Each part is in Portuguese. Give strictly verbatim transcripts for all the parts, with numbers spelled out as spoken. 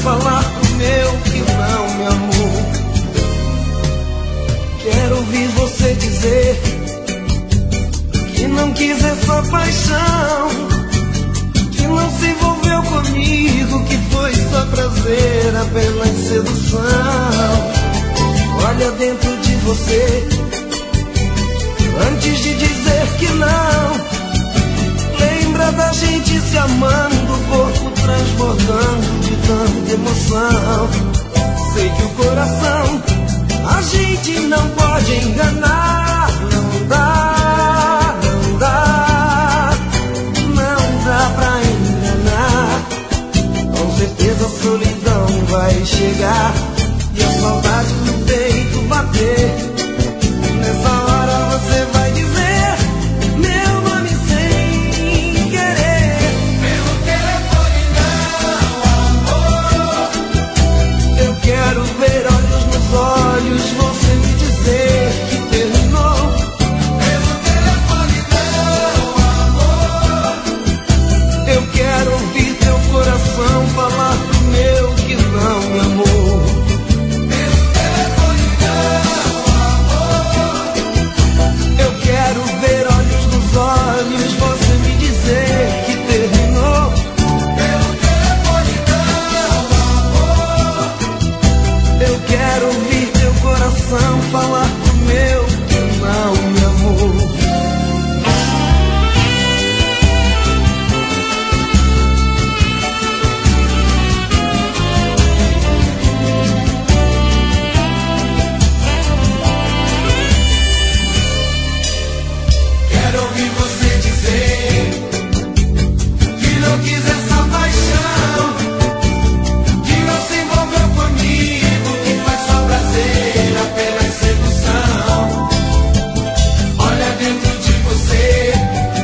falar pro meu que não me amou. Quero ouvir você dizer que não quis essa paixão, que não se envolveu comigo, que foi só prazer, apenas sedução. Olha dentro de você antes de dizer que não. Lembra da gente se amando, o corpo transbordando de tanta emoção. Sei que o coração a gente não pode enganar. Não dá, não dá, não dá pra enganar. Com certeza a solidão vai chegar e a saudade no peito bater. Nessa hora você vai dizer meu nome sem querer. Pelo telefone não, amor. Eu quero ver olhos nos olhos, você me dizer que terminou. Pelo telefone não, amor. Eu quero ouvir teu coração falar pro meu que não me amou. Pelo telefone não, amor. Eu quero ver olhos nos olhos, você me dizer que terminou. Pelo telefone não, amor. Eu quero ouvir teu coração falar pro meu que não me amou. Quero ouvir você dizer que não quis essa paixão, que não se envolveu comigo, que foi só prazer, apenas sedução. Olha dentro de você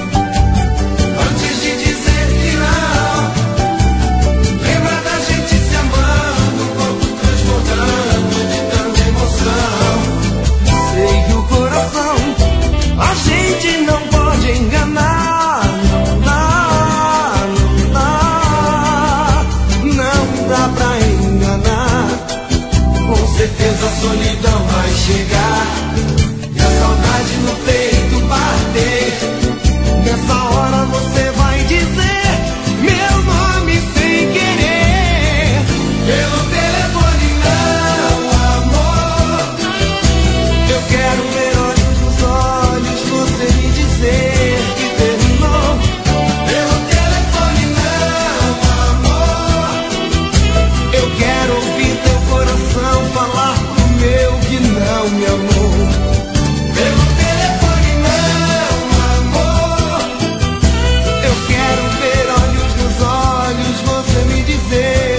antes de dizer que não. Lembra da gente se amando, o corpo transbordando de tanta emoção. Sei que o coração a gente não pode enganar. Não dá, não dá, não dá pra enganar. Com certeza a solidão vai chegar e a saudade no peito bater. Nessa hora você vai dizer meu nome sem querer. Pelo telefone não, amor. Eu quero ver olhos nos olhos, você me dizer que terminou. Pelo telefone não, amor. Eu quero ouvir teu coração falar pro meu que não me amou. Pelo telefone não, amor. Eu quero ver olhos nos olhos, você me dizer